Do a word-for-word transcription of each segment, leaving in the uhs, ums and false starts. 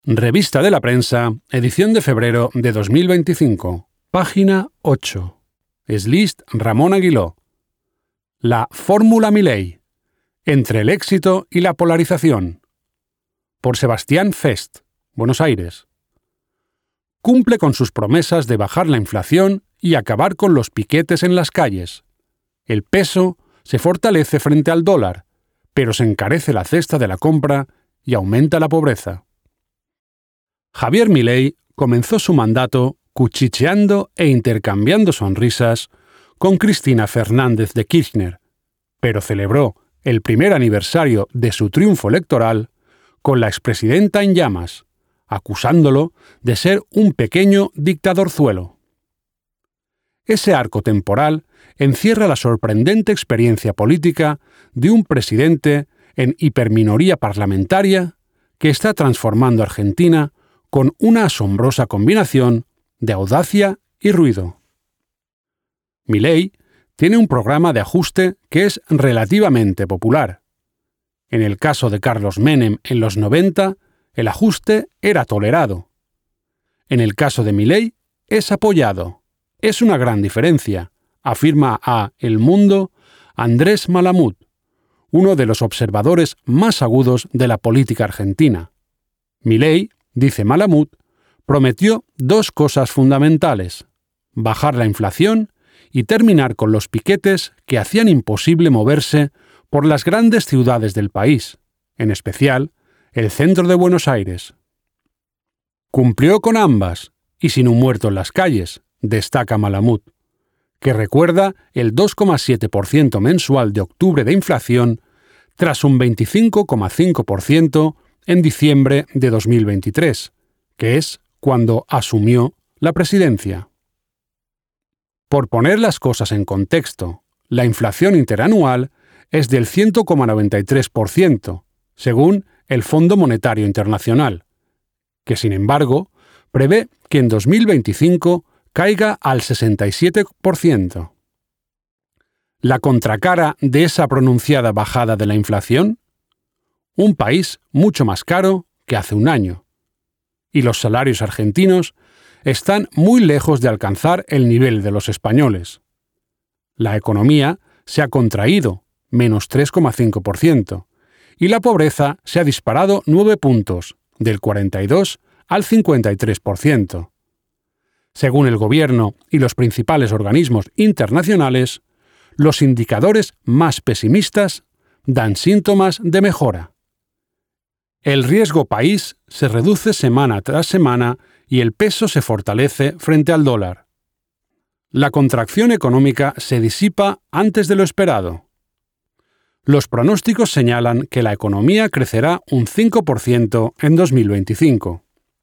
Revista de la Prensa, edición de febrero de dos mil veinticinco, página ocho. Slist Ramón Aguiló. La fórmula Milei. Entre el éxito y la polarización. Por Sebastián Fest, Buenos Aires. Cumple con sus promesas de bajar la inflación y acabar con los piquetes en las calles. El peso se fortalece frente al dólar, pero se encarece la cesta de la compra y aumenta la pobreza. Javier Milei comenzó su mandato cuchicheando e intercambiando sonrisas con Cristina Fernández de Kirchner, pero celebró el primer aniversario de su triunfo electoral con la expresidenta en llamas, acusándolo de ser un pequeño dictadorzuelo. Ese arco temporal encierra la sorprendente experiencia política de un presidente en hiperminoría parlamentaria que está transformando a Argentina con una asombrosa combinación de audacia y ruido. Milei tiene un programa de ajuste que es relativamente popular. En el caso de Carlos Menem en los noventa, el ajuste era tolerado. En el caso de Milei, es apoyado. Es una gran diferencia, afirma a El Mundo Andrés Malamud, uno de los observadores más agudos de la política argentina. Milei, dice Malamud, prometió dos cosas fundamentales: bajar la inflación y terminar con los piquetes que hacían imposible moverse por las grandes ciudades del país, en especial el centro de Buenos Aires. Cumplió con ambas, y sin un muerto en las calles, destaca Malamud, que recuerda el dos coma siete por ciento mensual de octubre de inflación tras un veinticinco coma cinco por ciento en diciembre de dos mil veintitrés, que es cuando asumió la presidencia. Por poner las cosas en contexto, la inflación interanual es del cien coma noventa y tres por ciento, según el Fondo Monetario Internacional, que sin embargo prevé que en dos mil veinticinco caiga al sesenta y siete por ciento. La contracara de esa pronunciada bajada de la inflación: un país mucho más caro que hace un año. Y los salarios argentinos están muy lejos de alcanzar el nivel de los españoles. La economía se ha contraído, menos tres coma cinco por ciento, y la pobreza se ha disparado nueve puntos, del cuarenta y dos al cincuenta y tres por ciento. Según el gobierno y los principales organismos internacionales, los indicadores más pesimistas dan síntomas de mejora. El riesgo país se reduce semana tras semana y el peso se fortalece frente al dólar. La contracción económica se disipa antes de lo esperado. Los pronósticos señalan que la economía crecerá un cinco por ciento en dos mil veinticinco.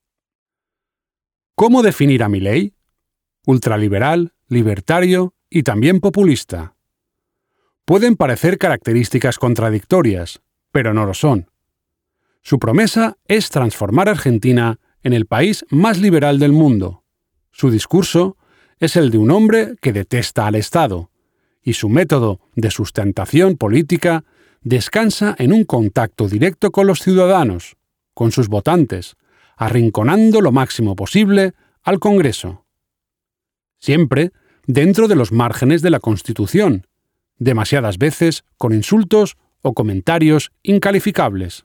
¿Cómo definir a Milei? Ultraliberal, libertario y también populista. Pueden parecer características contradictorias, pero no lo son. Su promesa es transformar a Argentina en el país más liberal del mundo. Su discurso es el de un hombre que detesta al Estado, y su método de sustentación política descansa en un contacto directo con los ciudadanos, con sus votantes, arrinconando lo máximo posible al Congreso. Siempre dentro de los márgenes de la Constitución, demasiadas veces con insultos o comentarios incalificables.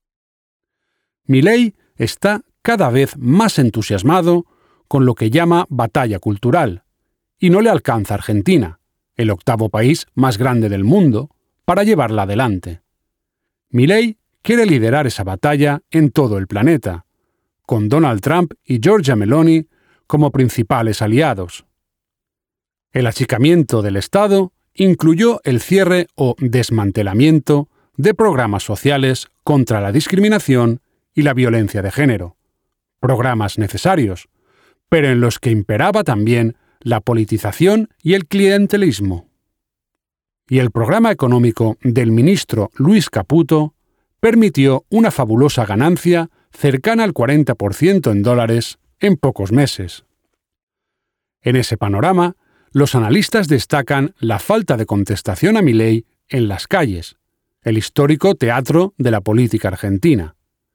Milei está cada vez más entusiasmado con lo que llama batalla cultural, y no le alcanza a Argentina, el octavo país más grande del mundo, para llevarla adelante. Milei quiere liderar esa batalla en todo el planeta, con Donald Trump y Giorgia Meloni como principales aliados. El achicamiento del Estado incluyó el cierre o desmantelamiento de programas sociales contra la discriminación y la violencia de género, programas necesarios, pero en los que imperaba también la politización y el clientelismo. Y el programa económico del ministro Luis Caputo permitió una fabulosa ganancia cercana al cuarenta por ciento en dólares en pocos meses. En ese panorama, los analistas destacan la falta de contestación a Milei en las calles, el histórico teatro de la política argentina.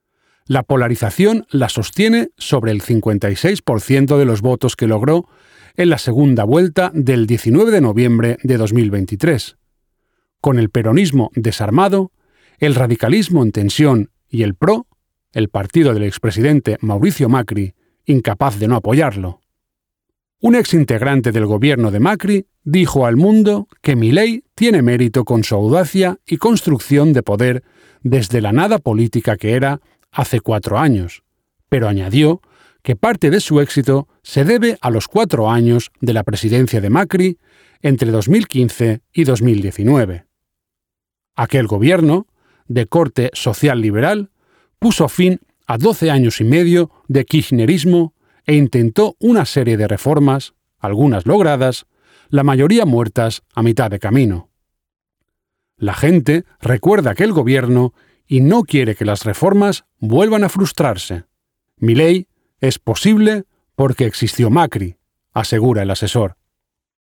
La polarización la sostiene sobre el cincuenta y seis por ciento de los votos que logró en la segunda vuelta del diecinueve de noviembre de dos mil veintitrés. Con el peronismo desarmado, el radicalismo en tensión y el P R O, el partido del expresidente Mauricio Macri, incapaz de no apoyarlo. Un exintegrante del gobierno de Macri dijo al mundo que Milei tiene mérito con su audacia y construcción de poder desde la nada política que era hace cuatro años, pero añadió que parte de su éxito se debe a los cuatro años de la presidencia de Macri entre dos mil quince y dos mil diecinueve. Aquel gobierno, de corte social liberal, puso fin a doce años y medio de kirchnerismo e intentó una serie de reformas, algunas logradas, la mayoría muertas a mitad de camino. La gente recuerda aquel gobierno y no quiere que las reformas vuelvan a frustrarse. Milei es posible porque existió Macri, asegura el asesor.